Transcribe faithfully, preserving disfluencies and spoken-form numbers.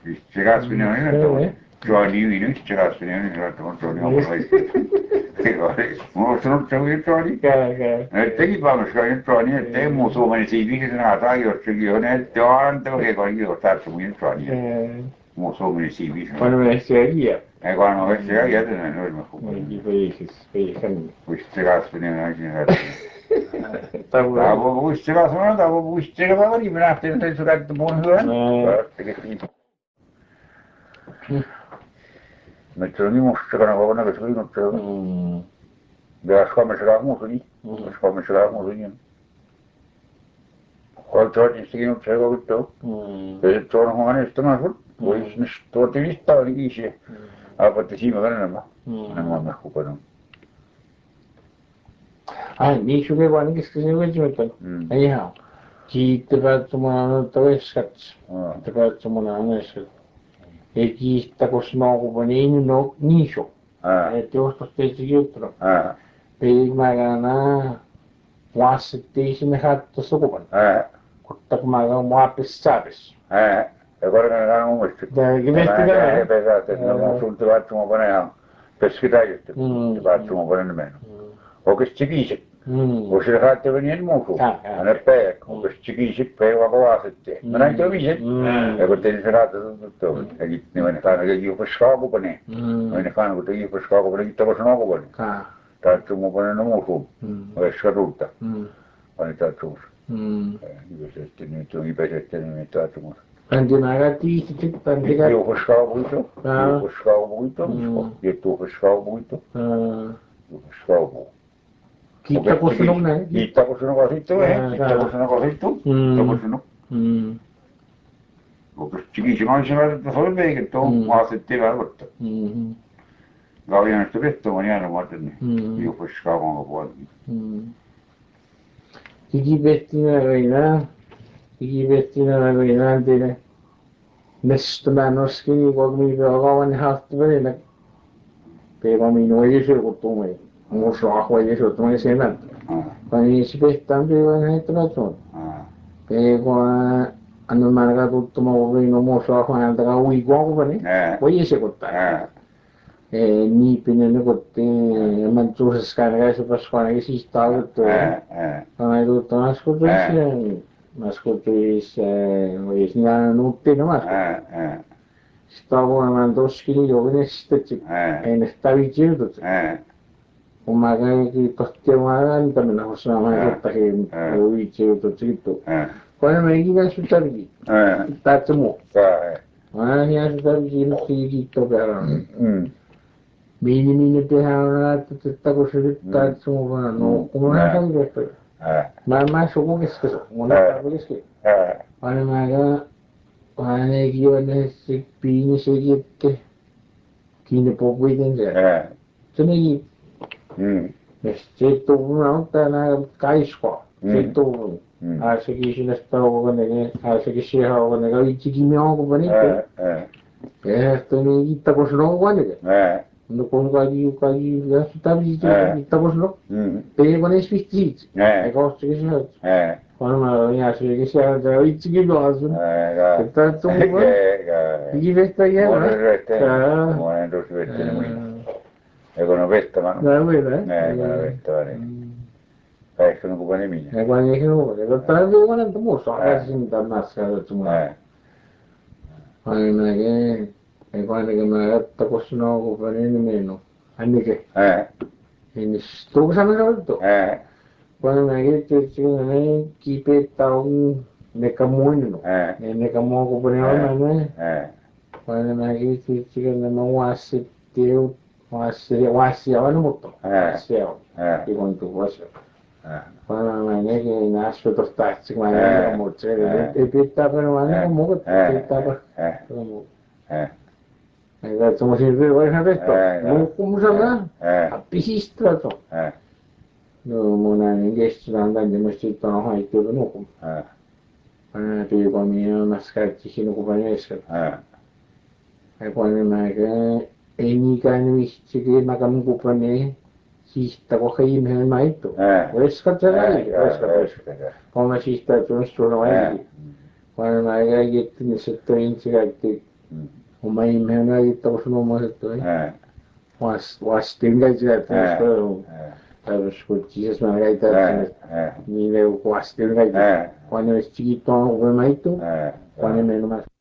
Chegasse bine oynadı. Johnny Wino chegasse bine oynadı. Johnny olmayı. Mosunun tabii Johnny. Tegi vamos con Johnny. Te muso mani si vi che sono a io io ne tanto che con io faccio muy Johnny. Muso mani si vi. Quando me seria. E quando me seria non è il mio. Gli fai che fai. Queste cazzo ne non Davo vuistega sono davo vuistega magari me la tenta su gatto buon mettono di mostra una cosa che sono non c'è da scuola ce l'ha molto lì scuola ce l'ha molto lì qualche oggi si non c'è tutto e sono come sto ma poi sto ti vista di dice a parte sì magari non ma non mi occupo no Ah, mi shuge wani kiskisi wajmetan. Anyhow, ki tebat tumana taweskat. Tebat tumana neskat. E ki takosno ko baninu no nisho. E te osto stesi yutro. Pe magana wasite simehat to sokoban. Kuttak maga muapis sabis. E guarda che non ho visto. Da givesti da. Eh, pesate, non sul tebat tumo bane. Pescitaio, tebat tumo bane nemmeno. O che ci dice? O se fate venire il muso, non è pecco, o che ci dice per la cosa te. Non hai capito? E per te ne fate tutto, e gli ne fanno che io pescavo per ne, ne fanno che io pescavo per gli te possono per ne. Tanto mo per non muso, è scaduta. Quando è tanto. Io se te ne tu mi piace te ne tanto muso. Quando magari ti ti tanti che io pescavo molto, io pescavo molto, io tu pescavo molto. Io pescavo. Kita ko sunong na. Kita ko sunong kasi ito eh. Kita ko sunong kasi ito. Kita ko sunong. Sige, siya siya na sa ulme ito. Masit tira ito. Gawin na ito ito. Manya na mo ito. Iyo po siya ko nga buwan. Sige, besti na gawin na. Sige, besti na gawin na. Hindi na. Nesto na noski. Huwag mo ibagawan ni half to ba rin. Pero minuwi siya ko tumay. Mo sa ako ay so tumay semen. Pani sipestan de wan hay trato. Pero ano man ka tutto mo no mo sa ako na daga ui ko ko bani. Oye se kotta. Eh ni pinene kotte man tu sa skana sa paskona que si stava to. Pana do tas ko disse. Mas ko disse oye na no te no mas. Stavo man dos kili yo ne stete. En sta vicino to. Umaga ki pasti umaga también la cosa más esta que lo dice todo chiquito. Cuando me diga su tarbi, está como. Ah, ya su tarbi no chiquito pero. Mini mini te ha te está cosa está como no como no sabe esto. Mamá supongo que es que no sabe es que. Cuando me haga cuando yo ne se pini se que que può vedere. Tiene Sito un'altra na kaisko. Sito asa ki sinasta ko ne asa ki siya ko ne ga ichi ki mi ko bani ko. Eh to ni itta ko sno ko ne. No ko ga ji ka ji ya sta bi ji itta ko sno. Pe ko ne spisti. Eh ko sti ki siya. Eh quando ma ya si ki siya da ichi ki go asu. Eh ta to mo. Ki vesta ya. Ah. Buona dos vette ne. E con una vetta, ma no? Eh, eh, con una vetta, vale. Eh, sono cupane mie. Eh, quando è che non vuole, lo prendo quando mo so, adesso mi dà maschera tu ma. Quando è che e quando che mi ha detto questo no cupane nemmeno. Anni che. Eh. Quindi sto cosa mi ha detto? Eh. Quando mi ha detto che non è chi petta un ne camuino. Eh. Ne camuino cupane ma ne. Eh. Quando mi ha detto che non ho assistito Wasya wasya ano mo to? Wasya. Iwan to wasya. Para mana que nasce dos táxis, mana que mo tre. E pita para mana que mo pita para. Agora estamos em ver vai haver to. Não como já lá. A pisistra to. No mona ninguém está andando de mosquito não vai ter no como. Para ter para mim umas cartas que não conhece. É quando mais Ini kan sige makamgupan eh sista ko kay imhen maito. Wes ka tala, wes ka wes ka. Kung sista tun stro na wai. Kung na ga get ni sa train siga ti Umay mena ito ko mo ito eh. Was was tinggal je terus ko. Terus ko Jesus mana ito. Ni ne was tinggal je. Kuano chiquito ko mai tu. Kuano menos